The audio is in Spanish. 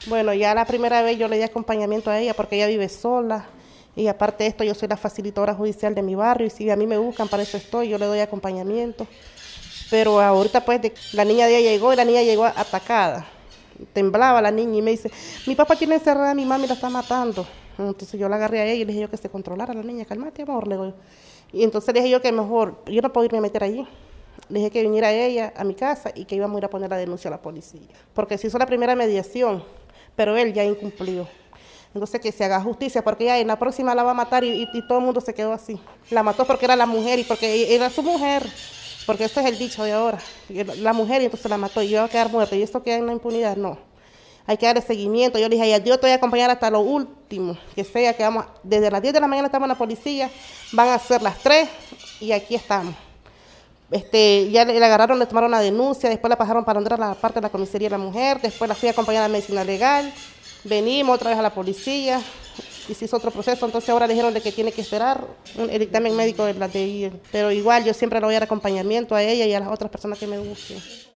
Bueno, ya la primera vez yo le di acompañamiento a ella porque ella vive sola y aparte de esto yo soy la facilitadora judicial de mi barrio y si a mí me buscan, para eso estoy, yo le doy acompañamiento. Pero ahorita pues la niña de ella llegó y la niña llegó atacada. Temblaba la niña y me dice, mi papá tiene encerrada a mi mami, la está matando. Entonces yo la agarré a ella y le dije yo que se controlara la niña, cálmate amor, le digo. Y entonces le dije yo que mejor, yo no puedo irme a meter allí. Le dije que viniera ella a mi casa y que íbamos a ir a poner la denuncia a la policía. Porque se hizo la primera mediación, pero él ya incumplió. Entonces que se haga justicia, porque ya en la próxima la va a matar y todo el mundo se quedó así. La mató porque era la mujer y porque era su mujer, porque esto es el dicho de ahora. La mujer y entonces la mató y yo voy a quedar muerta. Y esto queda en la impunidad, no. Hay que darle seguimiento. Yo le dije a ella, yo te voy a acompañar hasta lo último, que sea que vamos, desde las 10 de la mañana estamos en la policía, van a ser las 3 y aquí estamos. Ya le agarraron, le tomaron la denuncia, después la pasaron para entrar a la parte de la comisaría de la mujer, después la fui a acompañar a la medicina legal, venimos otra vez a la policía y se hizo otro proceso, entonces ahora le dijeron de que tiene que esperar el dictamen médico de la DI, pero igual yo siempre le voy a dar acompañamiento a ella y a las otras personas que me busquen.